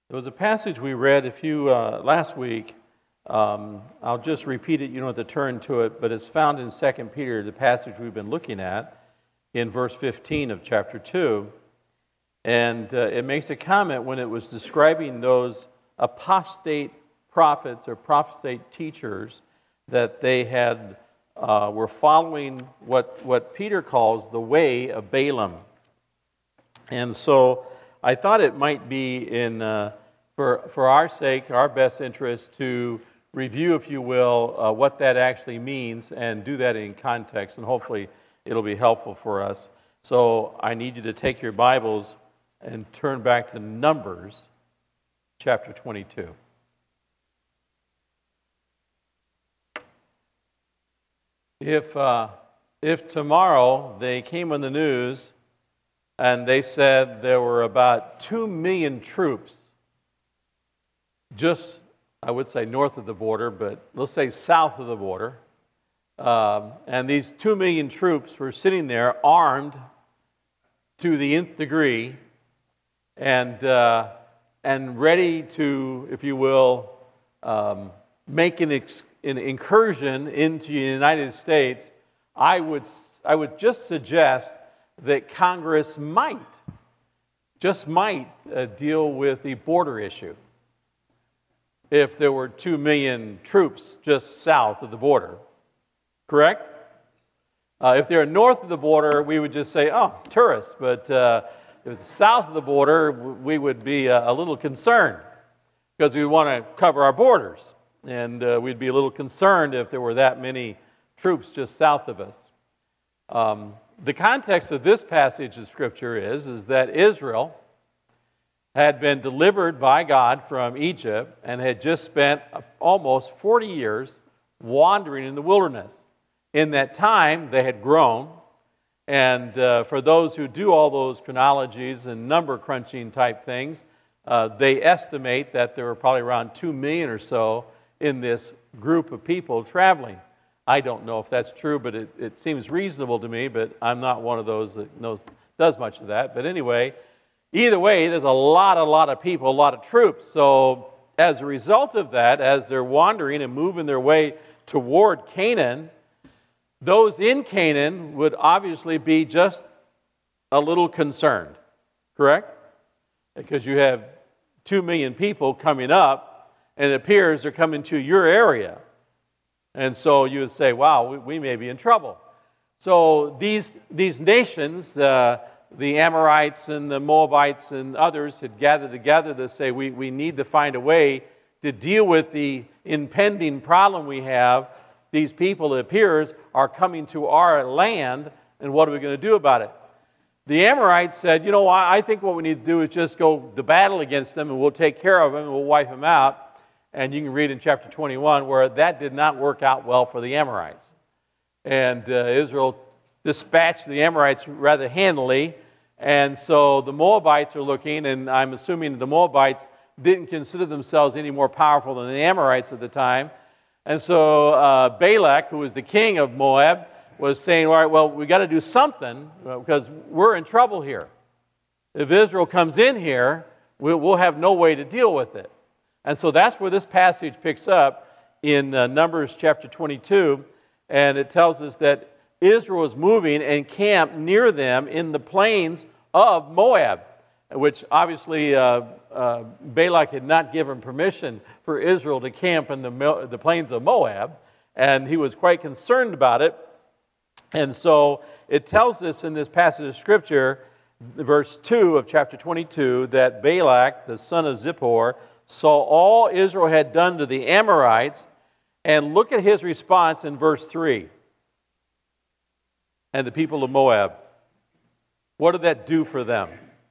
There was a passage we read last week. I'll just repeat it. You don't have to turn to it, but it's found in 2 Peter, the passage we've been looking at, in verse 15 of chapter 2. And it makes a comment when it was describing those apostate prophets or apostate teachers that they were following what Peter calls the way of Balaam. And so I thought it might be for our sake, our best interest, to review, if you will, what that actually means and do that in context, and hopefully it'll be helpful for us. So I need you to take your Bibles and turn back to Numbers chapter 22. If tomorrow they came on the news and they said there were about 2 million troops just, I would say north of the border, but let's say south of the border, and these 2 million troops were sitting there armed to the nth degree and ready to, if you will, make an incursion into the United States, I would just suggest that Congress might deal with the border issue if there were 2 million troops just south of the border. Correct? If they're north of the border, we would just say, oh, tourists. But if it's south of the border, we would be a little concerned because we want to cover our borders. And we'd be a little concerned if there were that many troops just south of us. The context of this passage of Scripture is that Israel had been delivered by God from Egypt and had just spent almost 40 years wandering in the wilderness. In that time, they had grown, and for those who do all those chronologies and number crunching type things, they estimate that there were probably around 2 million or so in this group of people traveling. I don't know if that's true, but it seems reasonable to me, but I'm not one of those that does much of that. But anyway, either way, there's a lot of people, a lot of troops. So as a result of that, as they're wandering and moving their way toward Canaan, those in Canaan would obviously be just a little concerned, correct? Because you have 2 million people coming up, and it appears they're coming to your area. And so you would say, wow, we may be in trouble. So these nations, the Amorites and the Moabites and others had gathered together to say, we need to find a way to deal with the impending problem we have. These people, it appears, are coming to our land, and what are we going to do about it? The Amorites said, you know, I think what we need to do is just go to battle against them, and we'll take care of them, and we'll wipe them out. And you can read in chapter 21 where that did not work out well for the Amorites. And Israel dispatched the Amorites rather handily. And so the Moabites are looking, and I'm assuming the Moabites didn't consider themselves any more powerful than the Amorites at the time. And so Balak, who was the king of Moab, was saying, all right, well, we got to do something because we're in trouble here. If Israel comes in here, we'll have no way to deal with it. And so that's where this passage picks up in Numbers chapter 22, and it tells us that Israel was moving and camped near them in the plains of Moab, which obviously Balak had not given permission for Israel to camp in the plains of Moab, and he was quite concerned about it. And so it tells us in this passage of Scripture, verse 2 of chapter 22, that Balak, the son of Zippor, saw all Israel had done to the Amorites, and look at his response in verse 3. And the people of Moab. What did that do for them?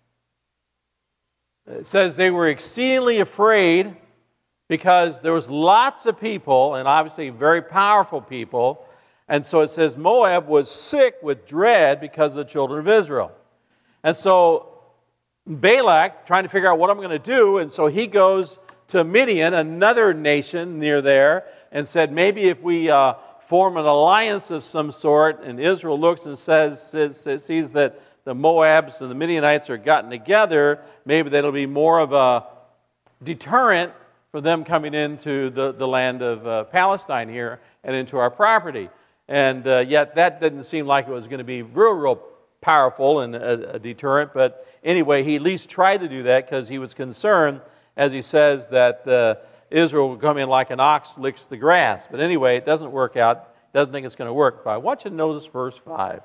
It says they were exceedingly afraid because there was lots of people, and obviously very powerful people, and so it says Moab was sick with dread because of the children of Israel. And so Balak, trying to figure out what I'm going to do, and so he goes to Midian, another nation near there, and said, maybe if we form an alliance of some sort, and Israel looks and sees that the Moabs and the Midianites are gotten together, maybe that'll be more of deterrent for them coming into the land of Palestine here and into our property. And yet that didn't seem like it was going to be real powerful and a deterrent. But anyway, he at least tried to do that because he was concerned, as he says, that Israel will come in like an ox licks the grass. But anyway, it doesn't work out. Doesn't think it's going to work. But I want you to notice verse 5.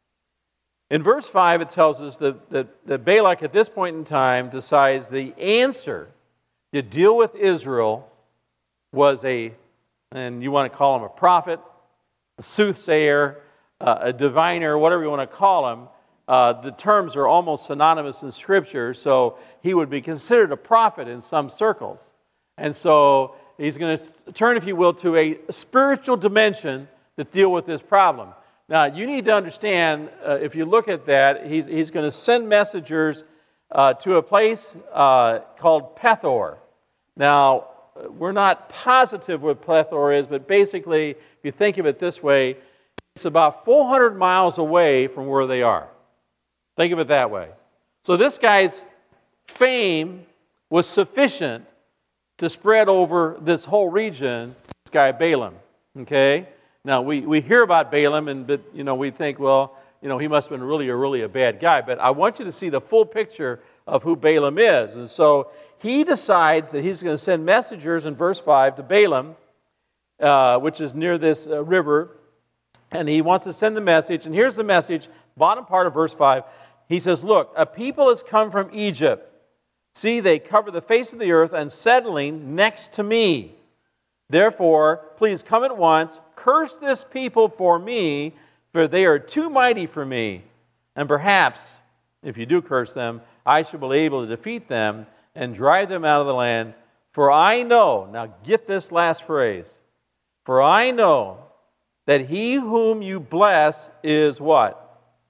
In verse 5, it tells us that Balak at this point in time decides the answer to deal with Israel was and you want to call him a prophet, a soothsayer, a diviner, whatever you want to call him. The terms are almost synonymous in Scripture, so he would be considered a prophet in some circles. And so he's going to turn, if you will, to a spiritual dimension to deal with this problem. Now, you need to understand, if you look at that, he's going to send messengers to a place called Pethor. Now, we're not positive what Pethor is, but basically, if you think of it this way, it's about 400 miles away from where they are. Think of it that way. So this guy's fame was sufficient to spread over this whole region, this guy Balaam, okay? Now, we hear about Balaam, but we think, well, he must have been really a bad guy. But I want you to see the full picture of who Balaam is. And so he decides that he's going to send messengers in verse 5 to Balaam, which is near this river, and he wants to send the message. And here's the message, bottom part of verse 5. He says, look, a people has come from Egypt. See, they cover the face of the earth and settling next to me. Therefore, please come at once, curse this people for me, for they are too mighty for me. And perhaps, if you do curse them, I shall be able to defeat them and drive them out of the land. For I know, now get this last phrase, for I know that he whom you bless is what?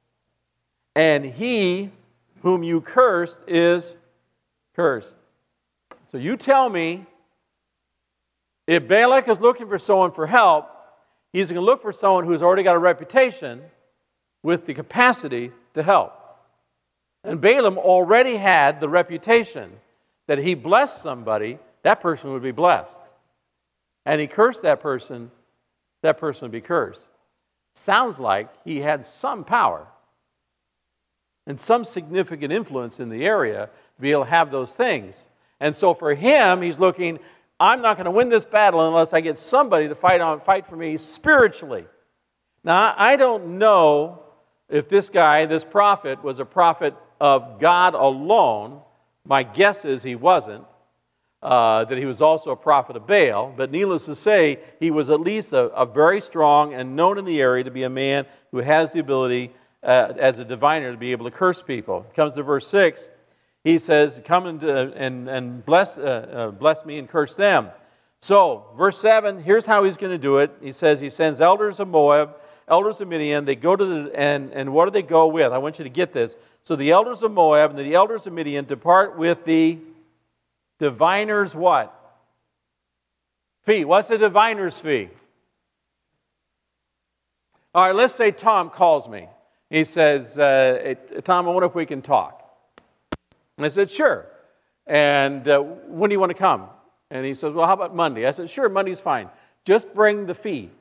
And he whom you cursed is cursed. So you tell me, if Balak is looking for someone for help, he's going to look for someone who's already got a reputation with the capacity to help. And Balaam already had the reputation that he blessed somebody, that person would be blessed. And he cursed that person would be cursed. Sounds like he had some power and some significant influence in the area to be able to have those things. And so for him, he's looking, I'm not going to win this battle unless I get somebody to fight for me spiritually. Now, I don't know if this guy, this prophet, was a prophet of God alone. My guess is he wasn't, that he was also a prophet of Baal. But needless to say, he was at least a very strong and known in the area to be a man who has the ability as a diviner to be able to curse people. It comes to verse 6. He says, come and bless me and curse them. So, verse 7, here's how he's going to do it. He says he sends elders of Moab, elders of Midian. They go to and what do they go with? I want you to get this. So the elders of Moab and the elders of Midian depart with the diviner's what? Fee. What's the diviner's fee? All right, let's say Tom calls me. He says, Tom, I wonder if we can talk. And I said, sure. And when do you want to come? And he says, well, how about Monday? I said, sure, Monday's fine. Just bring the fee.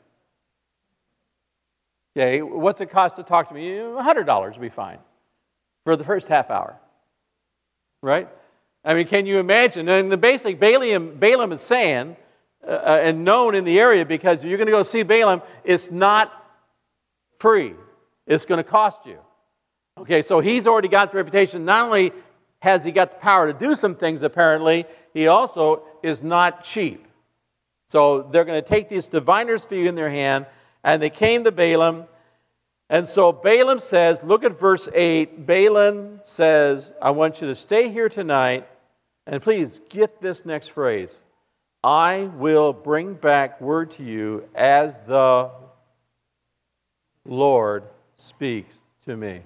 Okay, what's it cost to talk to me? $100 would be fine for the first half hour. Right? I mean, can you imagine? And basically, Balaam is saying, and known in the area, because you're going to go see Balaam, it's not free. It's going to cost you. Okay, so he's already got the reputation. Not only has he got the power to do some things, apparently, he also is not cheap. So they're going to take this diviner's fee in their hand, and they came to Balaam. And so Balaam says, look at verse 8. Balaam says, I want you to stay here tonight, and please get this next phrase. I will bring back word to you as the Lord speaks to me.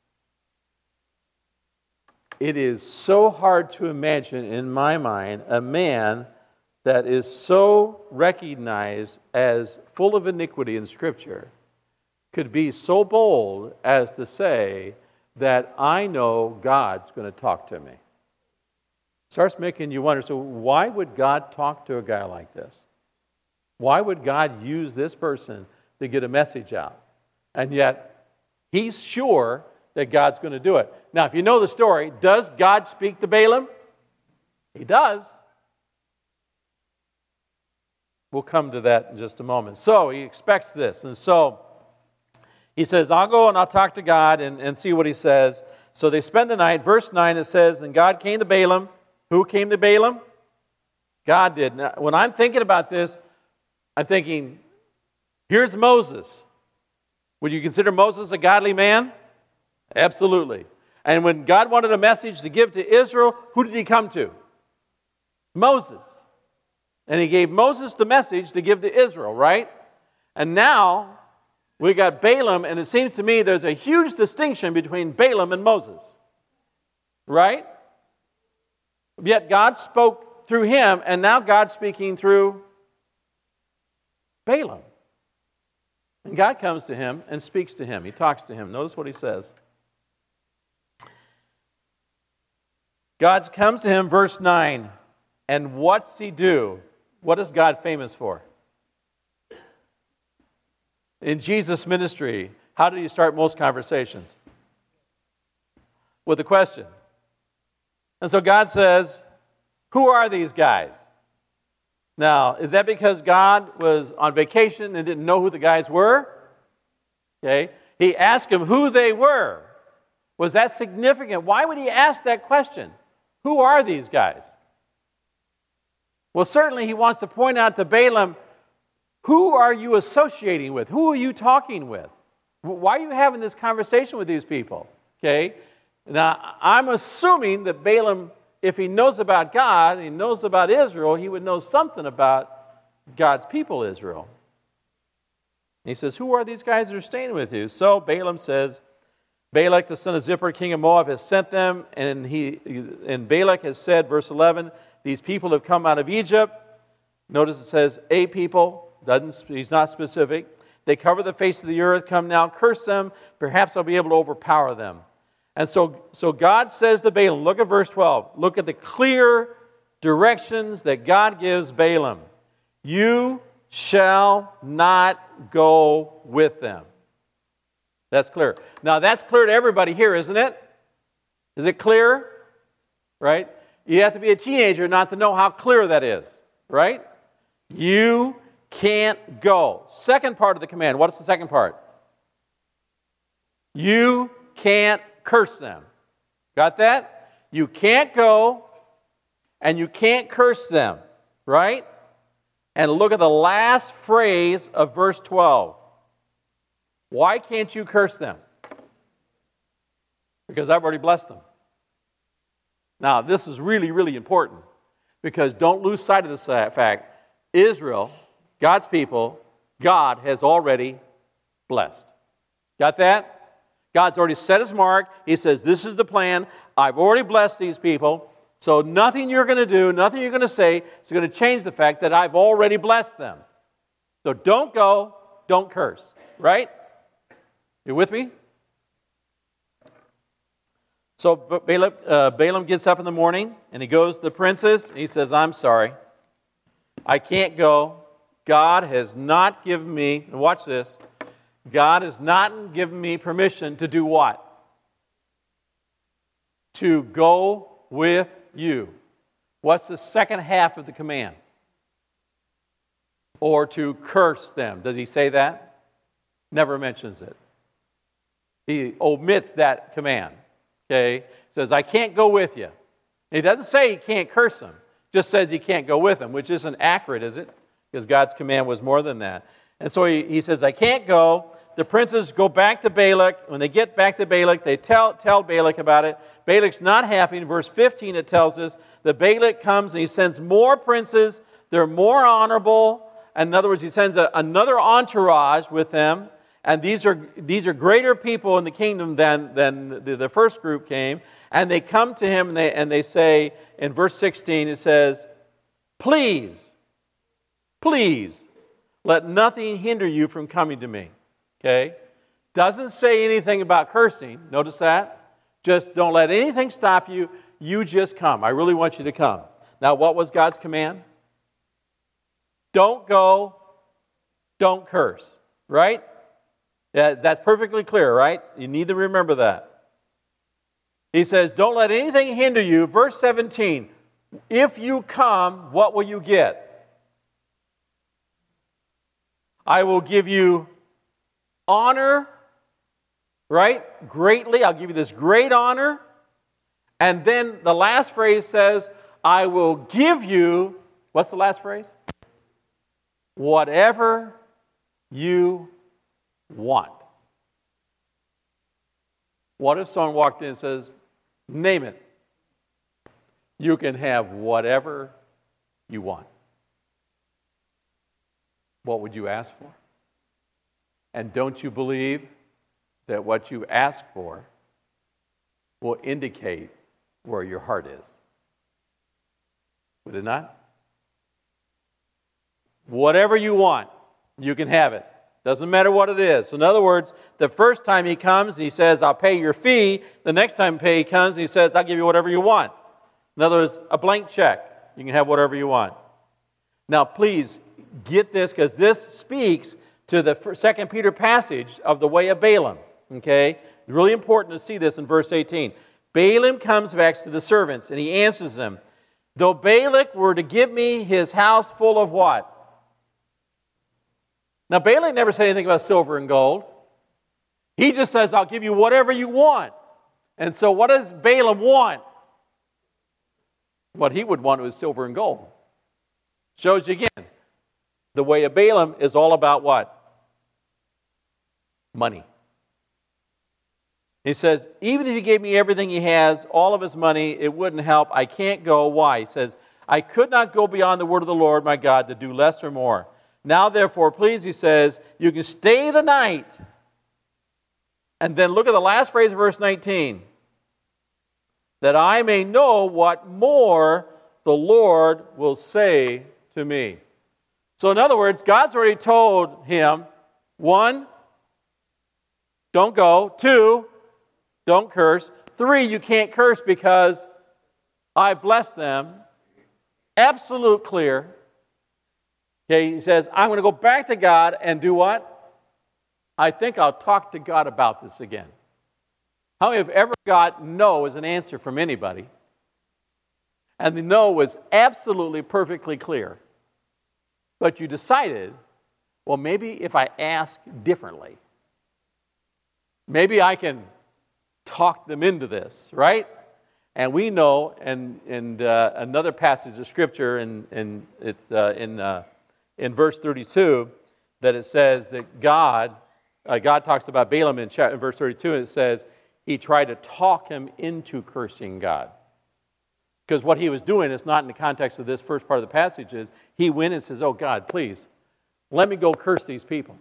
It is so hard to imagine in my mind a man that is so recognized as full of iniquity in Scripture could be so bold as to say that I know God's going to talk to me. Starts making you wonder, so why would God talk to a guy like this? Why would God use this person to get a message out? And yet, he's sure that God's going to do it. Now, if you know the story, does God speak to Balaam? He does. We'll come to that in just a moment. So, he expects this. And so, he says, I'll go and I'll talk to God and see what he says. So they spend the night. Verse 9, it says, and God came to Balaam. Who came to Balaam? God did. Now, when I'm thinking about this, I'm thinking, here's Moses. Would you consider Moses a godly man? Absolutely. And when God wanted a message to give to Israel, who did he come to? Moses. And he gave Moses the message to give to Israel, right? And now we got Balaam, and it seems to me there's a huge distinction between Balaam and Moses, right? Yet God spoke through him, and now God's speaking through Balaam. And God comes to him and speaks to him. He talks to him. Notice what he says. God comes to him, verse 9, and what's he do? What is God famous for? In Jesus' ministry, how did he start most conversations? With a question. And so God says, who are these guys? Now, is that because God was on vacation and didn't know who the guys were? Okay. He asked them who they were. Was that significant? Why would he ask that question? Who are these guys? Well, certainly he wants to point out to Balaam, who are you associating with? Who are you talking with? Why are you having this conversation with these people? Okay? Now, I'm assuming that Balaam, if he knows about God, he knows about Israel, he would know something about God's people, Israel. He says, who are these guys that are staying with you? So Balaam says, Balak, the son of Zippor, king of Moab, has sent them, and Balak has said, verse 11, these people have come out of Egypt. Notice it says, a people. He's not specific. They cover the face of the earth. Come now, curse them. Perhaps I'll be able to overpower them. And so God says to Balaam, look at verse 12. Look at the clear directions that God gives Balaam. You shall not go with them. That's clear. Now, that's clear to everybody here, isn't it? Is it clear? Right? You have to be a teenager not to know how clear that is. Right? You can't go. Second part of the command. What is the second part? You can't curse them. Got that? You can't go and you can't curse them. Right? And look at the last phrase of verse 12. Why can't you curse them? Because I've already blessed them. Now, this is really, really important because don't lose sight of this fact. Israel, God's people, God has already blessed. Got that? God's already set his mark. He says, this is the plan. I've already blessed these people. So nothing you're going to do, nothing you're going to say is going to change the fact that I've already blessed them. So don't go, don't curse. Right? You with me? So Balaam gets up in the morning and he goes to the princes and he says, I'm sorry. I can't go. God has not given me, and watch this, God has not given me permission to do what? To go with you. What's the second half of the command? Or to curse them. Does he say that? Never mentions it. He omits that command. Okay? Says, I can't go with you. He doesn't say he can't curse them. Just says he can't go with them, which isn't accurate, is it? Because God's command was more than that. And so he says, I can't go. The princes go back to Balak. When they get back to Balak, they tell Balak about it. Balak's not happy. In verse 15, it tells us that Balak comes and he sends more princes. They're more honorable. And in other words, he sends another entourage with them. And these are greater people in the kingdom than the first group came. And they come to him and they say, in verse 16, it says, please, let nothing hinder you from coming to me. Okay? Doesn't say anything about cursing. Notice that? Just don't let anything stop you. You just come. I really want you to come. Now, what was God's command? Don't go, don't curse, right? Yeah, that's perfectly clear, right? You need to remember that. He says, don't let anything hinder you. Verse 17, if you come, what will you get? I will give you honor, right? Greatly. I'll give you this great honor. And then the last phrase says, I will give you, what's the last phrase? Whatever you want. What if someone walked in and says, name it. You can have whatever you want. What would you ask for? And don't you believe that what you ask for will indicate where your heart is? Would it not? Whatever you want, you can have it. Doesn't matter what it is. So in other words, the first time he comes and he says, I'll pay your fee. The next time he comes and he says, I'll give you whatever you want. In other words, a blank check. You can have whatever you want. Now please get this, because this speaks to the 2 Peter passage of the way of Balaam. Okay? It's really important to see this in verse 18. Balaam comes back to the servants and he answers them, though Balak were to give me his house full of what? Now, Balak never said anything about silver and gold. He just says, I'll give you whatever you want. And so what does Balaam want? What he would want was silver and gold. Shows you again, the way of Balaam is all about what? Money. He says, even if he gave me everything he has, all of his money, it wouldn't help. I can't go. Why? He says, I could not go beyond the word of the Lord my God to do less or more. Now, therefore, please, he says, you can stay the night. And then look at the last phrase of verse 19. That I may know what more the Lord will say to me. So in other words, God's already told him, 1, don't go. 2, don't curse. 3, you can't curse because I blessed them. Absolute clear. Okay, he says, I'm going to go back to God and do what? I think I'll talk to God about this again. How many have ever got no as an answer from anybody? And the no was absolutely perfectly clear. But you decided, well, maybe if I ask differently, maybe I can talk them into this, right? And we know, and another passage of Scripture, and it's in verse 32, that it says that God talks about Balaam in verse 32, and it says he tried to talk him into cursing God. Because what he was doing is not in the context of this first part of the passage, is he went and says, oh God, please, let me go curse these people.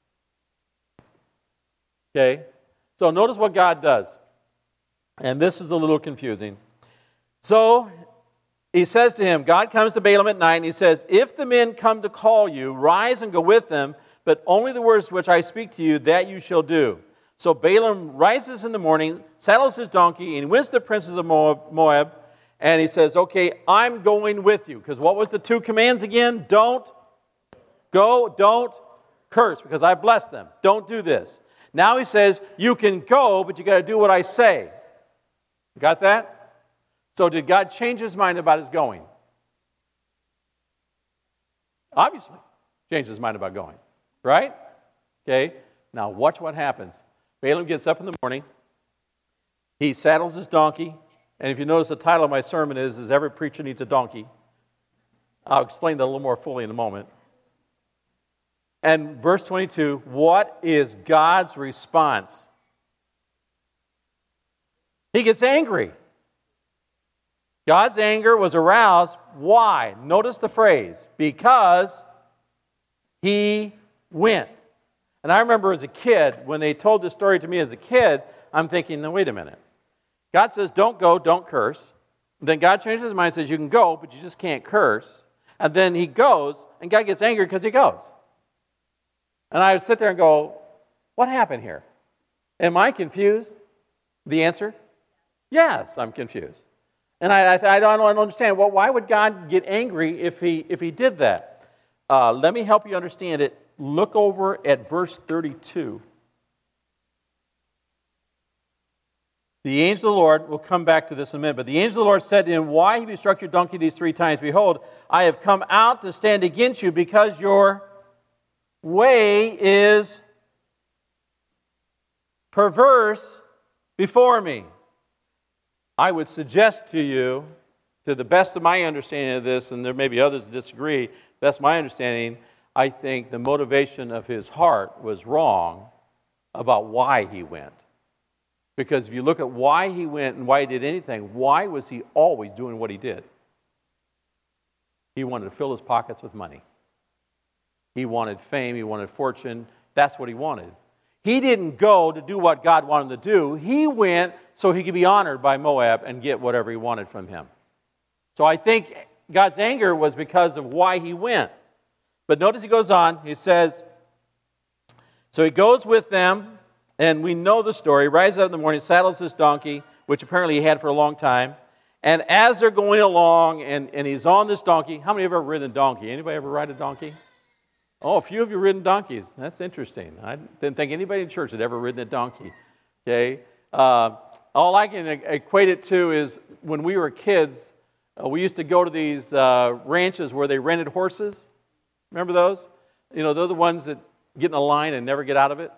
Okay? So notice what God does. And this is a little confusing. So he says to him, God comes to Balaam at night and he says, if the men come to call you, rise and go with them, but only the words which I speak to you, that you shall do. So Balaam rises in the morning, saddles his donkey, and he wins the princes of Moab, and he says, okay, I'm going with you. Because what was the 2 commands again? Don't go, don't curse, because I blessed them. Don't do this. Now he says, you can go, but you got to do what I say. Got that? So did God change his mind about his going? Obviously, changed his mind about going. Right? Okay. Now watch what happens. Balaam gets up in the morning. He saddles his donkey. And if you notice, the title of my sermon is Every Preacher Needs a Donkey. I'll explain that a little more fully in a moment. And verse 22, what is God's response? He gets angry. God's anger was aroused. Why? Notice the phrase. Because he went. And I remember as a kid, when they told this story to me as a kid, I'm thinking, now wait a minute. God says, don't go, don't curse. Then God changes his mind and says, you can go, but you just can't curse. And then he goes, and God gets angry because he goes. And I would sit there and go, what happened here? Am I confused? The answer? Yes, I'm confused. And I don't understand. Well, why would God get angry if he did that? Let me help you understand it. Look over at verse 32. The angel of the Lord, we'll come back to this in a minute, but the angel of the Lord said to him, why have you struck your donkey these 3 times? Behold, I have come out to stand against you because your way is perverse before me. I would suggest to you, to the best of my understanding of this, and there may be others that disagree, best of my understanding, I think the motivation of his heart was wrong about why he went. Because if you look at why he went and why he did anything, why was he always doing what he did? He wanted to fill his pockets with money. He wanted fame, he wanted fortune. That's what he wanted. He didn't go to do what God wanted him to do. He went so he could be honored by Moab and get whatever he wanted from him. So I think God's anger was because of why he went. But notice he goes on, he says, so he goes with them, and we know the story. He rises up in the morning, saddles this donkey, which apparently he had for a long time. And as they're going along, and he's on this donkey, how many have ever ridden a donkey? Anybody ever ride a donkey? Oh, a few of you ridden donkeys. That's interesting. I didn't think anybody in church had ever ridden a donkey. Okay? All I can equate it to is when we were kids, we used to go to these ranches where they rented horses. Remember those? You know, they're the ones that get in a line and never get out of it.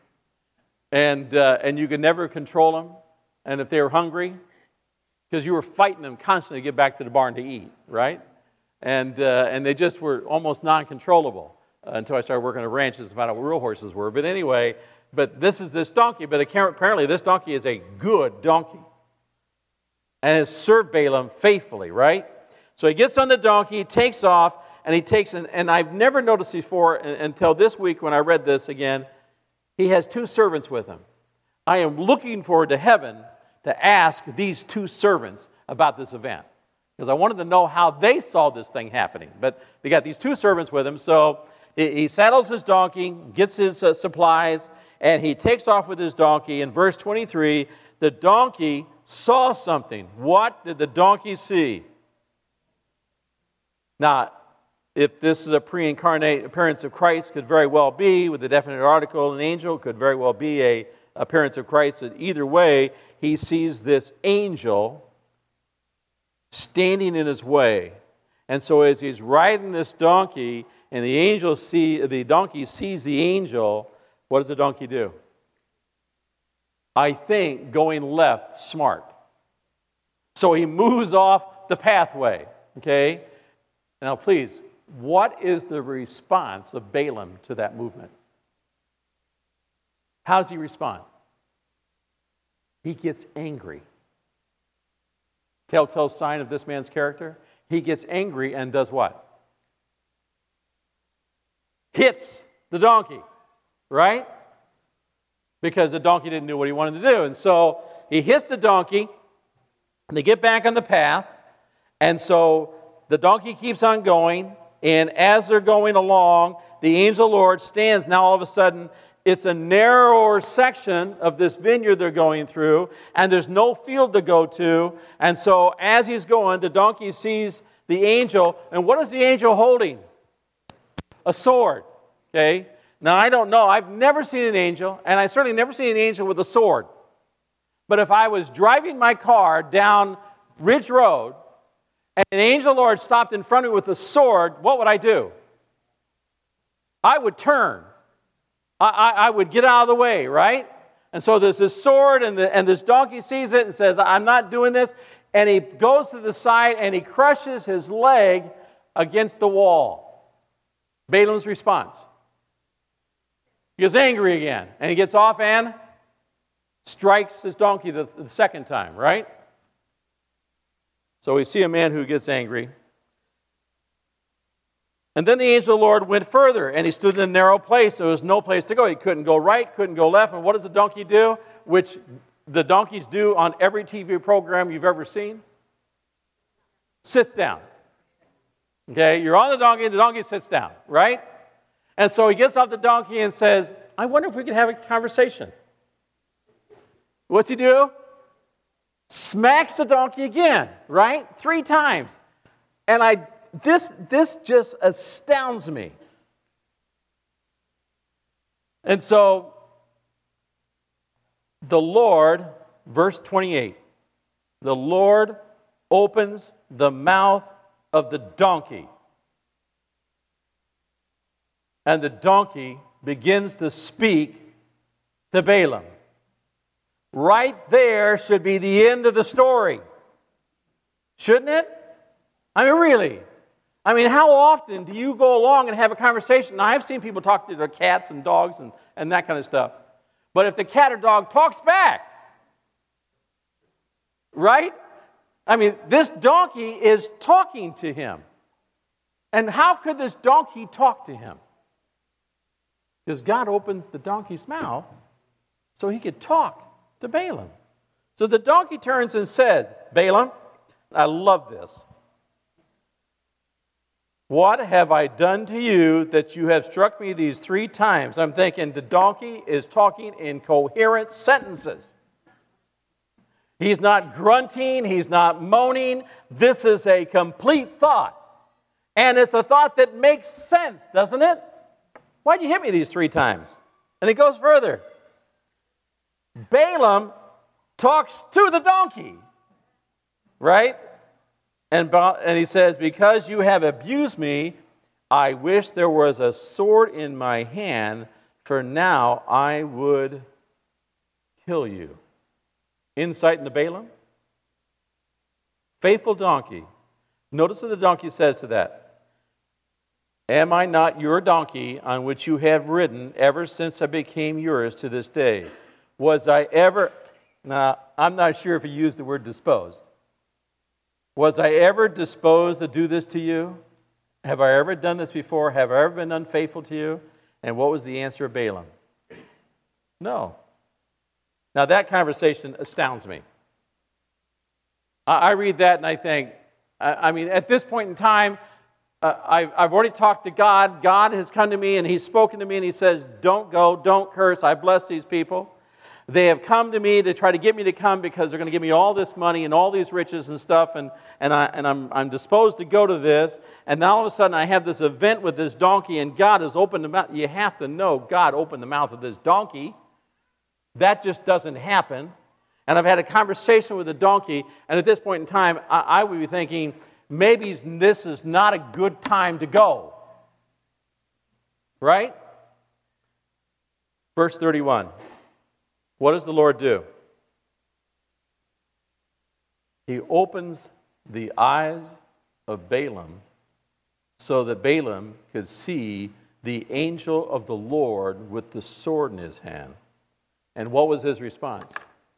And you could never control them. And if they were hungry, because you were fighting them constantly to get back to the barn to eat, right? And they just were almost non-controllable until I started working at ranches to find out what real horses were. But anyway, this is this donkey. But apparently this donkey is a good donkey. And has served Balaam faithfully, right? So he gets on the donkey, he takes off, and he takes, and I've never noticed before until this week when I read this again, he has 2 servants with him. I am looking forward to heaven to ask these 2 servants about this event, because I wanted to know how they saw this thing happening. But they got these 2 servants with him, so he saddles his donkey, gets his supplies, and he takes off with his donkey. In verse 23, the donkey saw something. What did the donkey see? Now, if this is a pre-incarnate appearance of Christ, could very well be, with a definite article, an angel, could very well be a appearance of Christ. Either way, he sees this angel standing in his way. And so as he's riding this donkey, and the donkey sees the angel, what does the donkey do? I think going left, smart. So he moves off the pathway, okay? Now please, what is the response of Balaam to that movement? How does he respond? He gets angry. Telltale sign of this man's character? He gets angry and does what? Hits the donkey, right? Because the donkey didn't do what he wanted to do. And so he hits the donkey, and they get back on the path, and so the donkey keeps on going, and as they're going along, the angel of the Lord stands. Now all of a sudden, it's a narrower section of this vineyard they're going through, and there's no field to go to. And so as he's going, the donkey sees the angel, and what is the angel holding? A sword, okay? Now I don't know, I've never seen an angel, and I certainly never seen an angel with a sword. But if I was driving my car down Ridge Road, and an angel of the Lord stopped in front of me with a sword, what would I do? I would turn. I would get out of the way, right? And so there's this sword, and this donkey sees it and says, I'm not doing this. And he goes to the side, and he crushes his leg against the wall. Balaam's response. He gets angry again, and he gets off and strikes his donkey the second time, right? So we see a man who gets angry. And then the angel of the Lord went further, and he stood in a narrow place. There was no place to go. He couldn't go right, couldn't go left. And what does the donkey do? Which the donkeys do on every TV program you've ever seen? Sits down. Okay, you're on the donkey sits down, right? And so he gets off the donkey and says, I wonder if we could have a conversation. What's he do? smacks the donkey again, right? 3 times. And this just astounds me. And so the Lord, verse 28, the Lord opens the mouth of the donkey. And the donkey begins to speak to Balaam. Right there should be the end of the story. Shouldn't it? I mean, really. I mean, how often do you go along and have a conversation? Now, I've seen people talk to their cats and dogs and that kind of stuff. But if the cat or dog talks back, right? I mean, this donkey is talking to him. And how could this donkey talk to him? Because God opens the donkey's mouth so he could talk to Balaam. So the donkey turns and says, Balaam, I love this. What have I done to you that you have struck me these 3 times? I'm thinking the donkey is talking in coherent sentences. He's not grunting. He's not moaning. This is a complete thought. And it's a thought that makes sense, doesn't it? Why'd you hit me these 3 times? And it goes further. Balaam talks to the donkey, right? And he says, because you have abused me, I wish there was a sword in my hand, for now I would kill you. Insight into Balaam? Faithful donkey. Notice what the donkey says to that. Am I not your donkey on which you have ridden ever since I became yours to this day? Was I ever... Now, I'm not sure if he used the word disposed. Was I ever disposed to do this to you? Have I ever done this before? Have I ever been unfaithful to you? And what was the answer of Balaam? No. Now, that conversation astounds me. I read that and I think, I mean, at this point in time, I've already talked to God. God has come to me and He's spoken to me and He says, don't go, don't curse. I bless these people. They have come to me to try to get me to come because they're going to give me all this money and all these riches and stuff, and I'm disposed to go to this. And now all of a sudden I have this event with this donkey, and God has opened the mouth. You have to know God opened the mouth of this donkey. That just doesn't happen. And I've had a conversation with the donkey, and at this point in time, I would be thinking, maybe this is not a good time to go. Right? Verse 31. What does the Lord do? He opens the eyes of Balaam so that Balaam could see the angel of the Lord with the sword in his hand. And what was his response?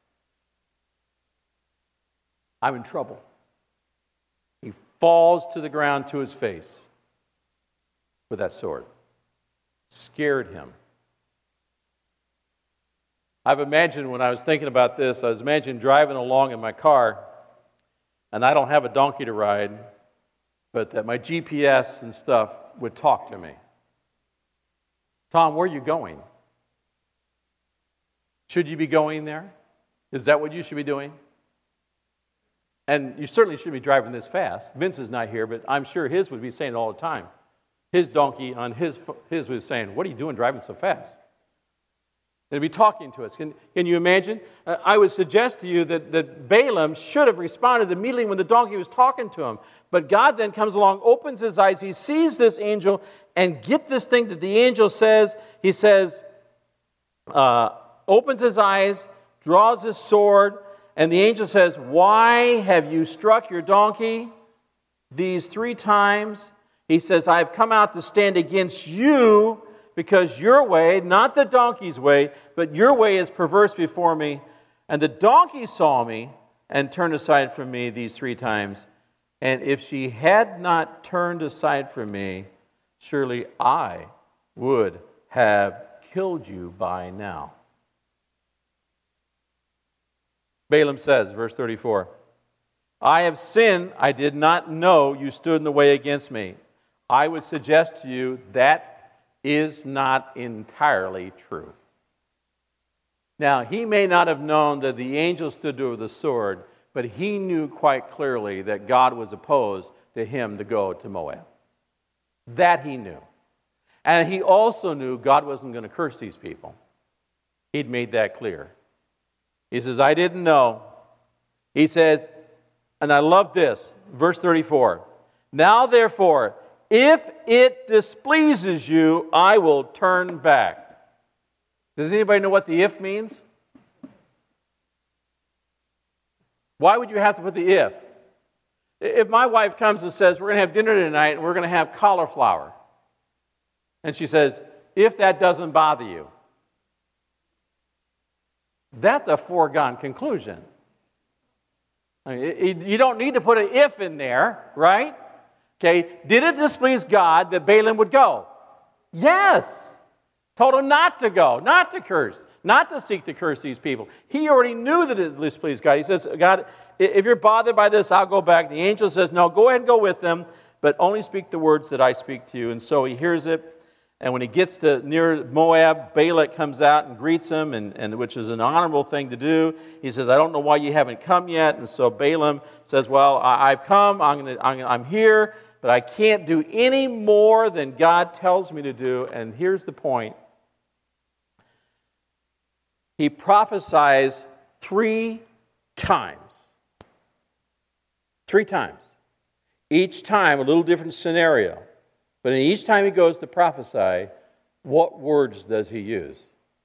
I'm in trouble. He falls to the ground to his face with that sword. Scared him. I've imagined when I was thinking about this, I was imagining driving along in my car, and I don't have a donkey to ride, but that my GPS and stuff would talk to me. Tom, where are you going? Should you be going there? Is that what you should be doing? And you certainly shouldn't be driving this fast. Vince is not here, but I'm sure his would be saying it all the time. His donkey on his was saying, what are you doing driving so fast? They'd be talking to us. Can you imagine? I would suggest to you that Balaam should have responded immediately when the donkey was talking to him. But God then comes along, opens his eyes, he sees this angel, and get this thing that the angel says. He says, opens his eyes, draws his sword, and the angel says, why have you struck your donkey these 3 times? He says, I have come out to stand against you, because your way, not the donkey's way, but your way is perverse before me. And the donkey saw me and turned aside from me these 3 times. And if she had not turned aside from me, surely I would have killed you by now. Balaam says, verse 34, I have sinned, I did not know you stood in the way against me. I would suggest to you that is not entirely true. Now, he may not have known that the angel stood there with a sword, but he knew quite clearly that God was opposed to him to go to Moab. That he knew. And he also knew God wasn't going to curse these people. He'd made that clear. He says, I didn't know. He says, and I love this, verse 34. Now therefore, if it displeases you, I will turn back. Does anybody know what the if means? Why would you have to put the if? If my wife comes and says, we're going to have dinner tonight and we're going to have cauliflower, and she says, if that doesn't bother you, that's a foregone conclusion. I mean, you don't need to put an if in there, right? Okay, did it displease God that Balaam would go? Yes. Told him not to go, not to curse, not to seek to curse these people. He already knew that it displeased God. He says, God, if you're bothered by this, I'll go back. The angel says, no, go ahead and go with them, but only speak the words that I speak to you. And so he hears it. And when he gets to near Moab, Balak comes out and greets him, and which is an honorable thing to do. He says, I don't know why you haven't come yet. And so Balaam says, well, I've come, I'm here, but I can't do any more than God tells me to do. And here's the point. He prophesies 3 times. 3 times. Each time a little different scenario. But in each time he goes to prophesy, what words does he use?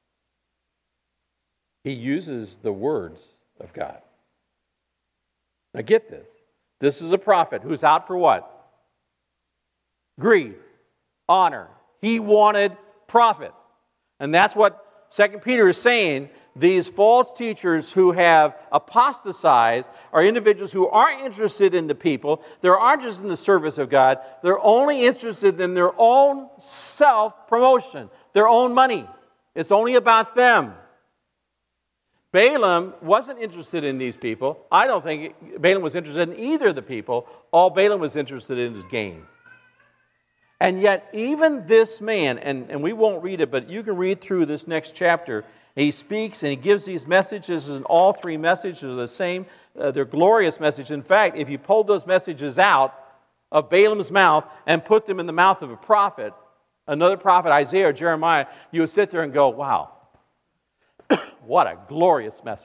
He uses the words of God. Now get this. This is a prophet who's out for what? Greed, honor. He wanted profit. And that's what 2 Peter is saying. These false teachers who have apostatized are individuals who aren't interested in the people. They aren't just in the service of God. They're only interested in their own self-promotion, their own money. It's only about them. Balaam wasn't interested in these people. I don't think Balaam was interested in either of the people. All Balaam was interested in is gain. And yet even this man, and we won't read it, but you can read through this next chapter. He speaks and he gives these messages, and all 3 messages are the same. They're glorious messages. In fact, if you pulled those messages out of Balaam's mouth and put them in the mouth of a prophet, another prophet, Isaiah or Jeremiah, you would sit there and go, wow, what a glorious message.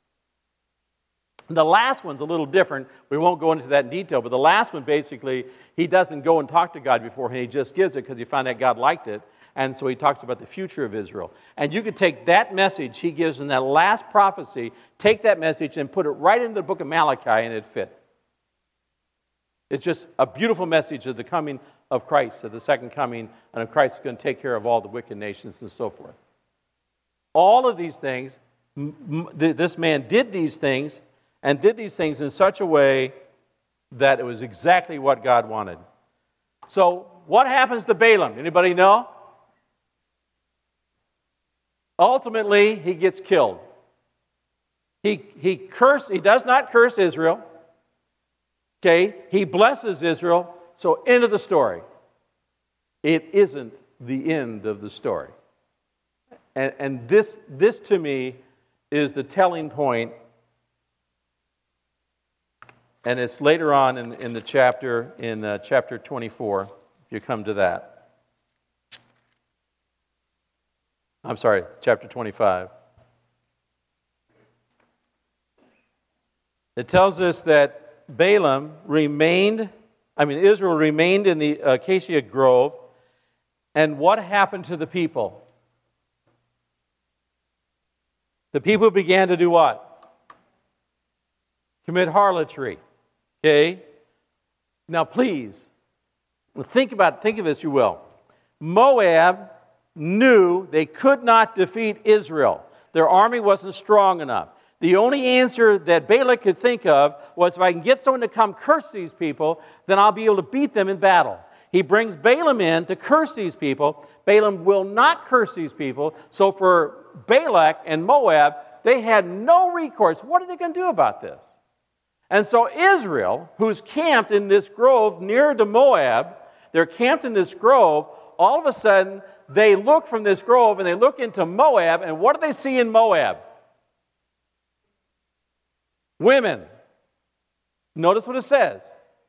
The last one's a little different. We won't go into that in detail, but the last one basically, he doesn't go and talk to God beforehand. He just gives it because he found out God liked it. And so he talks about the future of Israel. And you could take that message he gives in that last prophecy, take that message and put it right into the book of Malachi, and it'd fit. It's just a beautiful message of the coming of Christ, of the second coming, and of Christ is going to take care of all the wicked nations and so forth. All of these things, this man did these things, and did these things in such a way that it was exactly what God wanted. So what happens to Balaam? Anybody know? Ultimately, he gets killed. He does not curse Israel. Okay, he blesses Israel. So end of the story. It isn't the end of the story. And this to me is the telling point. And it's later on in the chapter, in chapter 24, if you come to that. I'm sorry, chapter 25. It tells us that Israel remained in the acacia grove. And what happened to the people? The people began to do what? Commit harlotry. Okay? Now please, think of this, you will. Moab knew they could not defeat Israel. Their army wasn't strong enough. The only answer that Balak could think of was, if I can get someone to come curse these people, then I'll be able to beat them in battle. He brings Balaam in to curse these people. Balaam will not curse these people. So for Balak and Moab, they had no recourse. What are they going to do about this? And so Israel, who's camped in this grove near to Moab, they're camped in this grove, all of a sudden, they look from this grove and they look into Moab, and what do they see in Moab? Women, Notice what it says.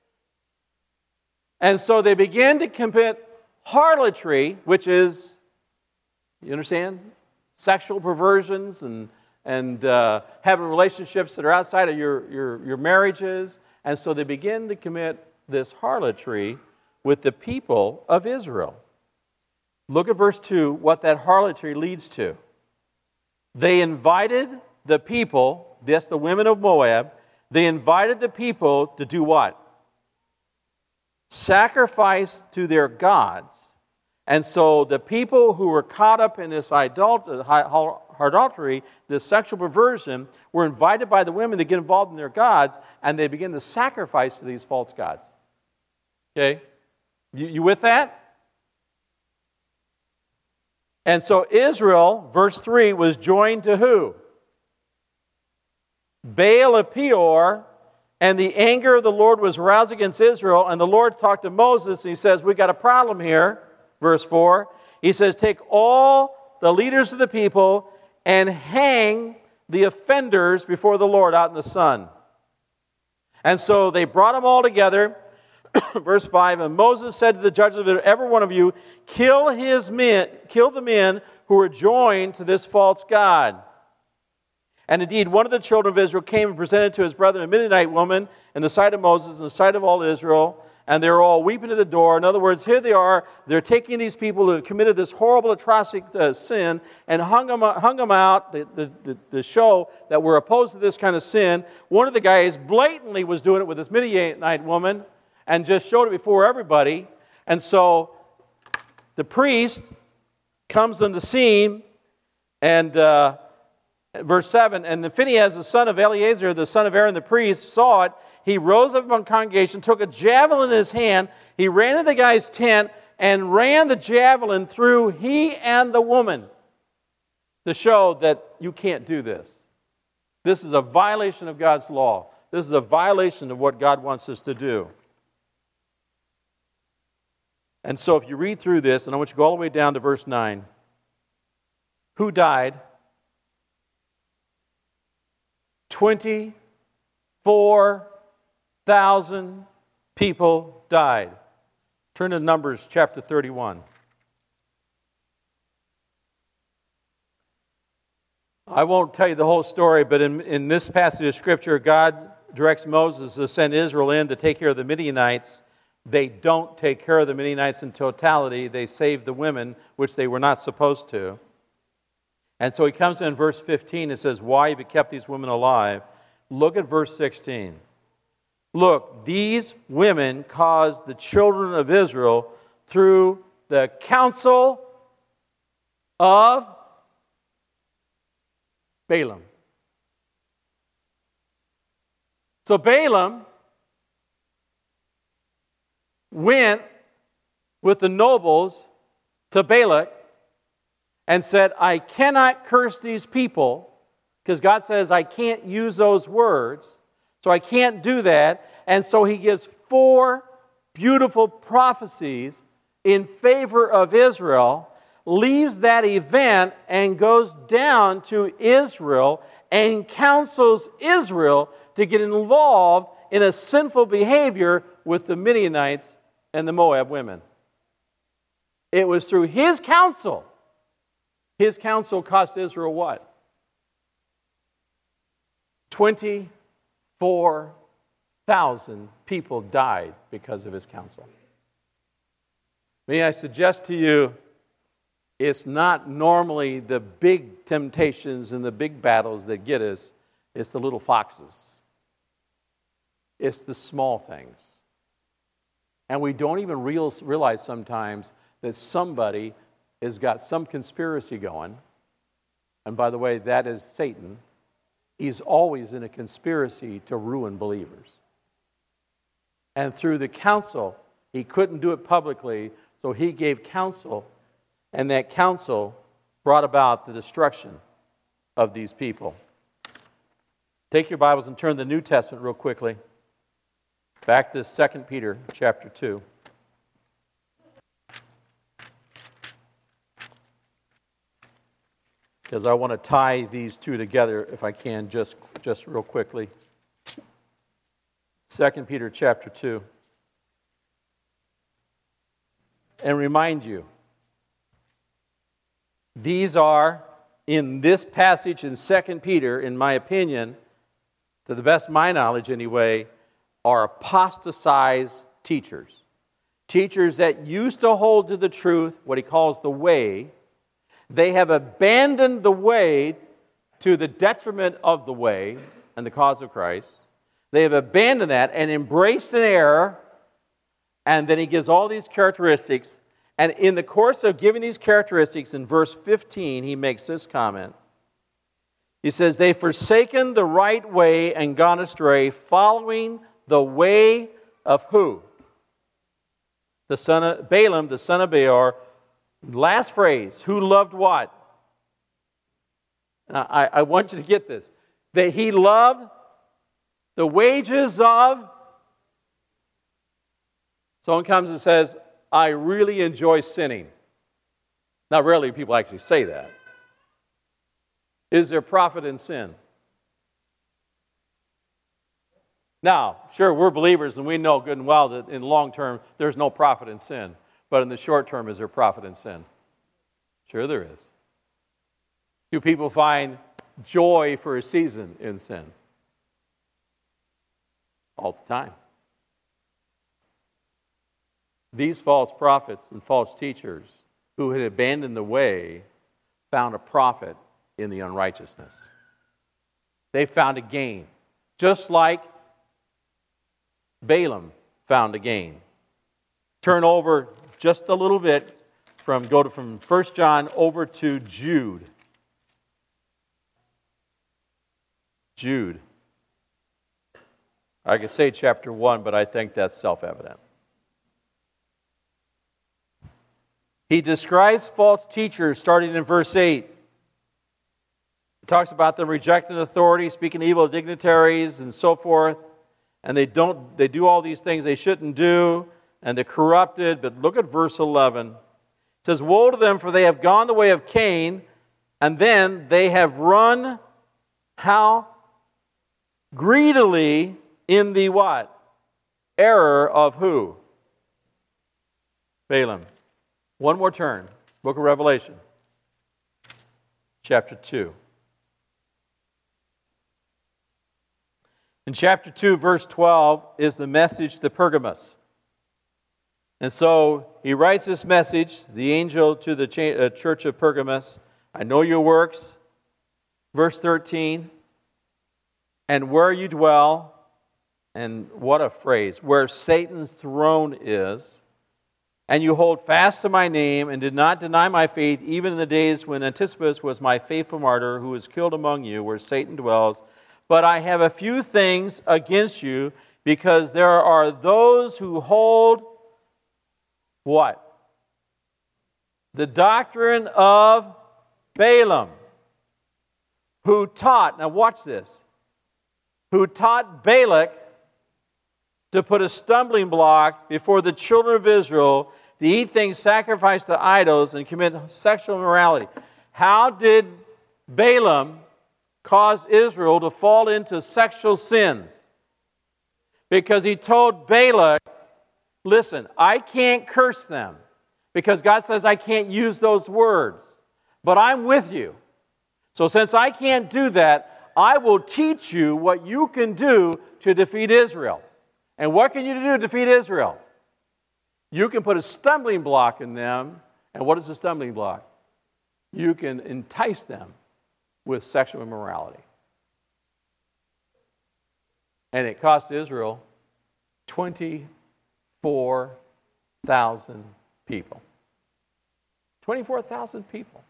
And so they begin to commit harlotry, which is, you understand, sexual perversions and having relationships that are outside of your marriages. And so they begin to commit this harlotry with the people of Israel. Look at verse 2, what that harlotry leads to. They invited the people, that's the women of Moab, they invited the people to do what? Sacrifice to their gods. And so the people who were caught up in this idolatry, this sexual perversion, were invited by the women to get involved in their gods, and they begin to sacrifice to these false gods. Okay? You with that? And so Israel, verse 3, was joined to who? Baal of Peor, and the anger of the Lord was roused against Israel, and the Lord talked to Moses, and he says, we got a problem here. Verse 4, he says, take all the leaders of the people and hang the offenders before the Lord out in the sun. And so they brought them all together. Verse 5, and Moses said to the judges of it, every one of you, kill the men who were joined to this false god. And indeed, one of the children of Israel came and presented to his brother a Midianite woman in the sight of Moses, in the sight of all Israel, and they were all weeping at the door. In other words, here they are, they're taking these people who have committed this horrible atrocity, sin, and hung them out to show that we're opposed to this kind of sin. One of the guys blatantly was doing it with this Midianite woman, and just showed it before everybody. And so the priest comes on the scene, and verse 7, and Phinehas, the son of Eleazar, the son of Aaron the priest, saw it. He rose up among the congregation, took a javelin in his hand. He ran to the guy's tent and ran the javelin through he and the woman to show that you can't do this. This is a violation of God's law. This is a violation of what God wants us to do. And so if you read through this, and I want you to go all the way down to verse 9. Who died? 24,000 people died. Turn to Numbers chapter 31. I won't tell you the whole story, but in this passage of Scripture, God directs Moses to send Israel in to take care of the Midianites. They don't take care of the Midianites in totality. They save the women, which they were not supposed to. And so he comes in verse 15 and says, why have you kept these women alive? Look at verse 16. Look, these women caused the children of Israel through the counsel of Balaam. So Balaam went with the nobles to Balak and said, I cannot curse these people, because God says I can't use those words, so I can't do that. And so he gives 4 beautiful prophecies in favor of Israel, leaves that event and goes down to Israel and counsels Israel to get involved in a sinful behavior with the Midianites and the Moab women. It was through his counsel. His counsel cost Israel what? 24,000 people died because of his counsel. May I suggest to you, it's not normally the big temptations and the big battles that get us. It's the little foxes. It's the small things. And we don't even realize sometimes that somebody has got some conspiracy going. And by the way, that is Satan. He's always in a conspiracy to ruin believers. And through the counsel, he couldn't do it publicly, so he gave counsel, and that counsel brought about the destruction of these people. Take your Bibles and turn to the New Testament real quickly. Back to 2 Peter chapter 2. Because I want to tie these two together, if I can, just real quickly. 2 Peter chapter 2 and remind you, these are, in this passage in 2 Peter, in my opinion, to the best of my knowledge anyway, are apostatized teachers. Teachers that used to hold to the truth, what he calls the way. They have abandoned the way to the detriment of the way and the cause of Christ. They have abandoned that and embraced an error. And then he gives all these characteristics. And in the course of giving these characteristics, in verse 15, he makes this comment. He says, they've forsaken the right way and gone astray, following the way of who? The son of Balaam, the son of Beor. Last phrase, who loved what? Now, I want you to get this. That he loved the wages of. Someone comes and says, I really enjoy sinning. Now, rarely people actually say that. Is there profit in sin? Now, sure, we're believers and we know good and well that in the long term there's no profit in sin. But in the short term, is there profit in sin? Sure there is. Do people find joy for a season in sin? All the time. These false prophets and false teachers who had abandoned the way found a profit in the unrighteousness. They found a gain, just like Balaam found a gain. Turn over just a little bit from 1 John over to Jude. Jude. I could say chapter 1, but I think that's self-evident. He describes false teachers starting in verse 8. He talks about them rejecting authority, speaking evil of dignitaries, and so forth. And they do all these things they shouldn't do, and they're corrupted. But look at verse 11. It says, woe to them, for they have gone the way of Cain, and then they have run, how? Greedily in the what? Error of who? Balaam. One more turn. Book of Revelation. Chapter 2. In chapter 2, verse 12, is the message to Pergamos. And so he writes this message, the angel to the church of Pergamos. I know your works. Verse 13. And where you dwell, and what a phrase, where Satan's throne is, and you hold fast to my name and did not deny my faith, even in the days when Antipas was my faithful martyr, who was killed among you, where Satan dwells. But I have a few things against you, because there are those who hold what? The doctrine of Balaam, who taught, now watch this, who taught Balak to put a stumbling block before the children of Israel to eat things sacrificed to idols and commit sexual immorality. How did Balaam cause Israel to fall into sexual sins? Because he told Balak, listen, I can't curse them because God says I can't use those words, but I'm with you. So since I can't do that, I will teach you what you can do to defeat Israel. And what can you do to defeat Israel? You can put a stumbling block in them. And what is a stumbling block? You can entice them with sexual immorality. And it cost Israel 24,000 people. 24,000 people.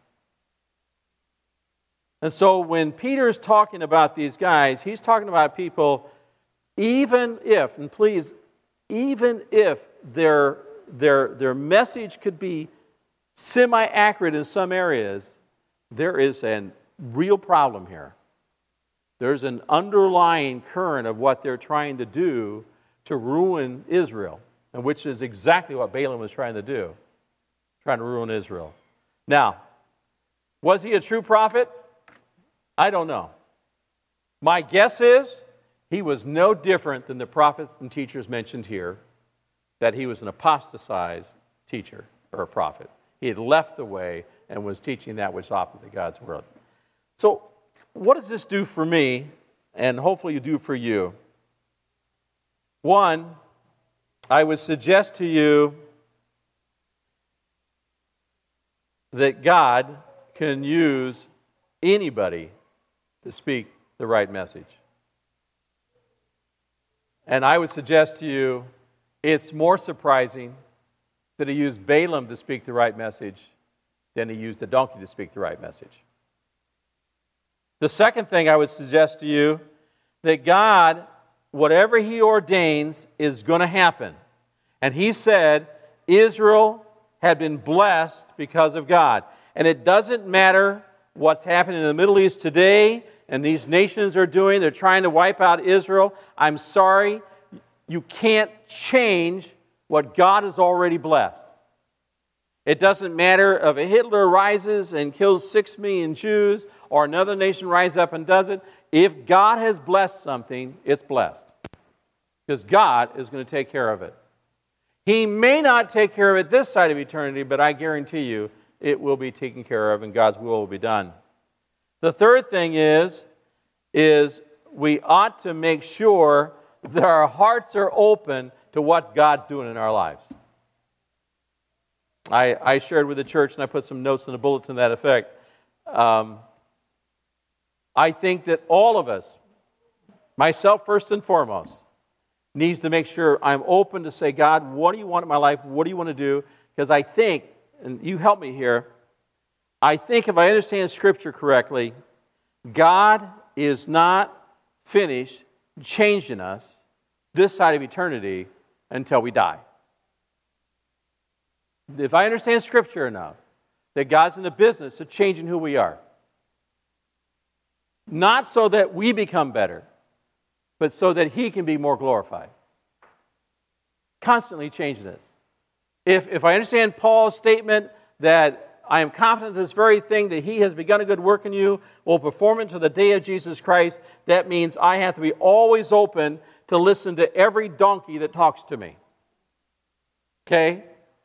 And so when Peter's talking about these guys, he's talking about people, even if, and please, even if their message could be semi-accurate in some areas, there is a real problem here. There's an underlying current of what they're trying to do to ruin Israel, and which is exactly what Balaam was trying to do, trying to ruin Israel. Now, was he a true prophet? I don't know. My guess is he was no different than the prophets and teachers mentioned here, that he was an apostatized teacher or a prophet. He had left the way and was teaching that which is opposite to God's word. So what does this do for me, and hopefully you do for you? One, I would suggest to you that God can use anybody to speak the right message. And I would suggest to you, it's more surprising that he used Balaam to speak the right message than he used the donkey to speak the right message. The second thing I would suggest to you, that God, whatever he ordains, is going to happen. And he said Israel had been blessed because of God. And it doesn't matter what's happening in the Middle East today and these nations are doing. They're trying to wipe out Israel. I'm sorry, you can't change what God has already blessed. It doesn't matter if a Hitler rises and kills 6 million Jews or another nation rises up and does it. If God has blessed something, it's blessed. Because God is going to take care of it. He may not take care of it this side of eternity, but I guarantee you it will be taken care of and God's will be done. The third thing is we ought to make sure that our hearts are open to what God's doing in our lives. I shared with the church, and I put some notes in the bulletin to that effect. I think that all of us, myself first and foremost, needs to make sure I'm open to say, God, what do you want in my life? What do you want to do? Because I think, and you help me here, I think if I understand Scripture correctly, God is not finished changing us this side of eternity until we die. If I understand Scripture enough, that God's in the business of changing who we are. Not so that we become better, but so that He can be more glorified. Constantly changing us. If I understand Paul's statement that I am confident this very thing that He has begun a good work in you will perform it to the day of Jesus Christ, that means I have to be always open to listen to every donkey that talks to me. Okay?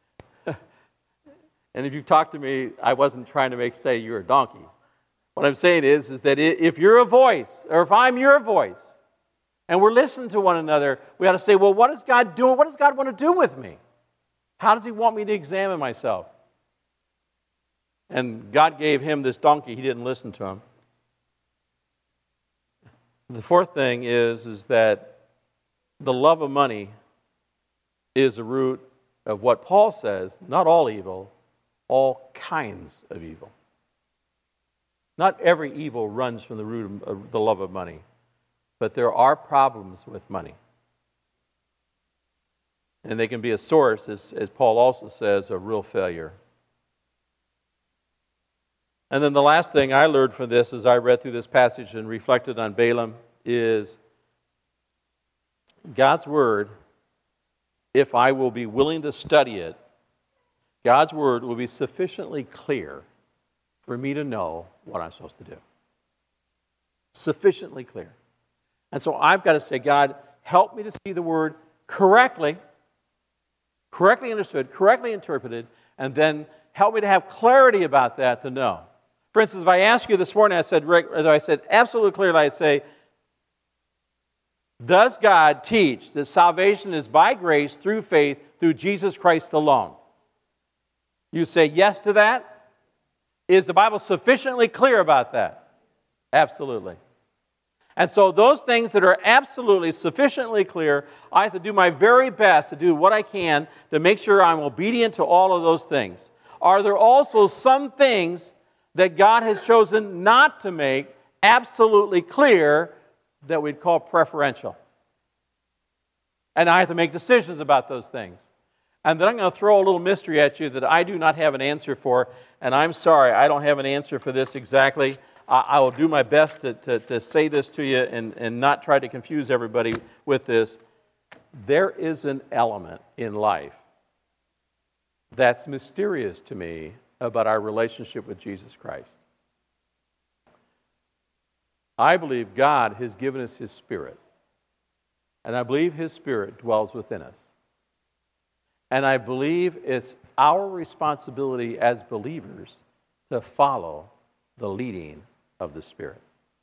And if you've talked to me, I wasn't trying to say you're a donkey. What I'm saying is that if you're a voice, or if I'm your voice, and we're listening to one another, we ought to say, well, what is God doing? What does God want to do with me? How does He want me to examine myself? And God gave him this donkey. He didn't listen to him. The fourth thing is that the love of money is the root of what Paul says, not all evil, all kinds of evil. Not every evil runs from the root of the love of money, but there are problems with money. And they can be a source, as Paul also says, of real failure. And then the last thing I learned from this as I read through this passage and reflected on Balaam is God's Word, if I will be willing to study it, God's Word will be sufficiently clear for me to know what I'm supposed to do. Sufficiently clear. And so I've got to say, God, help me to see the Word correctly understood, correctly interpreted, and then help me to have clarity about that to know. For instance, if I ask you this morning, as I said absolutely clearly, I say, does God teach that salvation is by grace through faith through Jesus Christ alone? You say yes to that? Is the Bible sufficiently clear about that? Absolutely. And so those things that are absolutely sufficiently clear, I have to do my very best to do what I can to make sure I'm obedient to all of those things. Are there also some things that God has chosen not to make absolutely clear that we'd call preferential? And I have to make decisions about those things. And then I'm going to throw a little mystery at you that I do not have an answer for, and I'm sorry, I don't have an answer for this exactly. I will do my best to say this to you and not try to confuse everybody with this. There is an element in life that's mysterious to me about our relationship with Jesus Christ. I believe God has given us His Spirit. And I believe His Spirit dwells within us. And I believe it's our responsibility as believers to follow the leading of the Spirit.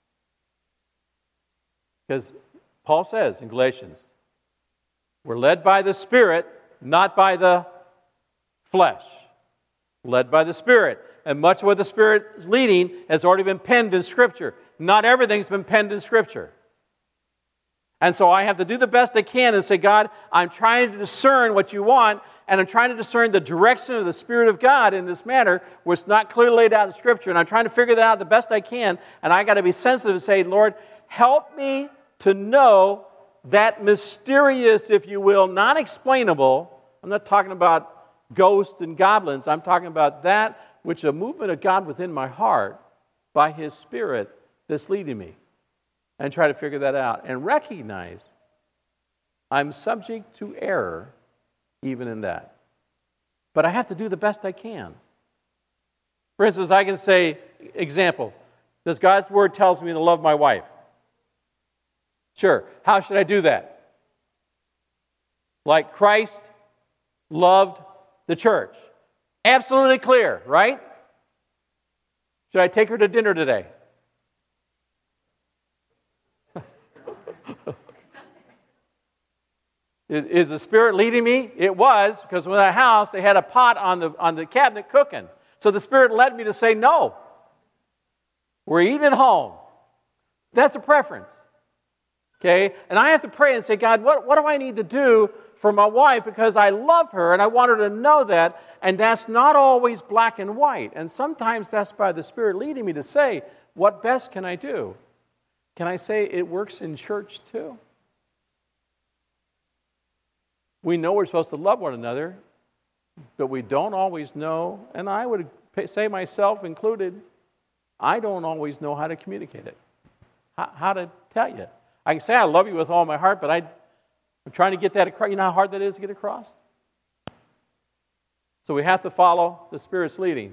Because Paul says in Galatians, we're led by the Spirit, not by the flesh. Led by the Spirit. And much of what the Spirit is leading has already been penned in Scripture. Not everything's been penned in Scripture. And so I have to do the best I can and say, God, I'm trying to discern what you want, and I'm trying to discern the direction of the Spirit of God in this matter where it's not clearly laid out in Scripture, and I'm trying to figure that out the best I can, and I got to be sensitive and say, Lord, help me to know that mysterious, if you will, non-explainable. I'm not talking about ghosts and goblins. I'm talking about that which a movement of God within my heart by His Spirit that's leading me. And try to figure that out and recognize I'm subject to error even in that. But I have to do the best I can. For instance, I can say, example, does God's Word tells me to love my wife? Sure. How should I do that? Like Christ loved the church. Absolutely clear, right? Should I take her to dinner today? Is the Spirit leading me? It was, because in that house they had a pot on the cabinet cooking. So the Spirit led me to say no. We're eating at home. That's a preference. Okay? And I have to pray and say, God, what do I need to do for my wife? Because I love her and I want her to know that. And that's not always black and white. And sometimes that's by the Spirit leading me to say, what best can I do? Can I say it works in church too? We know we're supposed to love one another, but we don't always know, and I would say myself included, I don't always know how to communicate it, how to tell you. I can say I love you with all my heart, but I'm trying to get that across. You know how hard that is to get across? So we have to follow the Spirit's leading.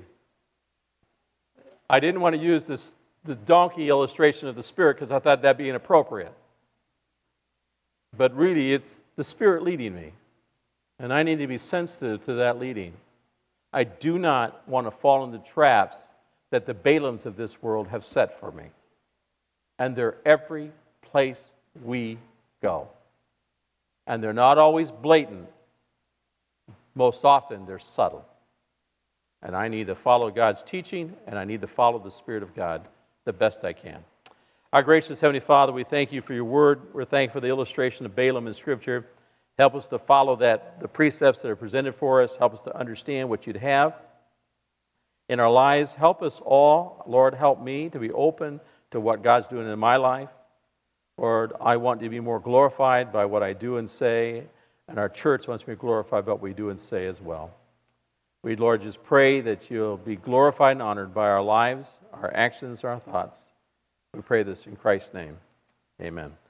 I didn't want to use the donkey illustration of the Spirit because I thought that'd be inappropriate. But really, it's the Spirit leading me. And I need to be sensitive to that leading. I do not want to fall into traps that the Balaams of this world have set for me. And they're every place we go. And they're not always blatant. Most often, they're subtle. And I need to follow God's teaching, and I need to follow the Spirit of God the best I can. Our gracious Heavenly Father, we thank you for your word. We're thankful for the illustration of Balaam in Scripture. Help us to follow the precepts that are presented for us. Help us to understand what you'd have in our lives. Help us all, Lord, help me to be open to what God's doing in my life. Lord, I want to be more glorified by what I do and say, and our church wants to be glorified by what we do and say as well. We, Lord, just pray that you'll be glorified and honored by our lives, our actions, our thoughts. We pray this in Christ's name. Amen.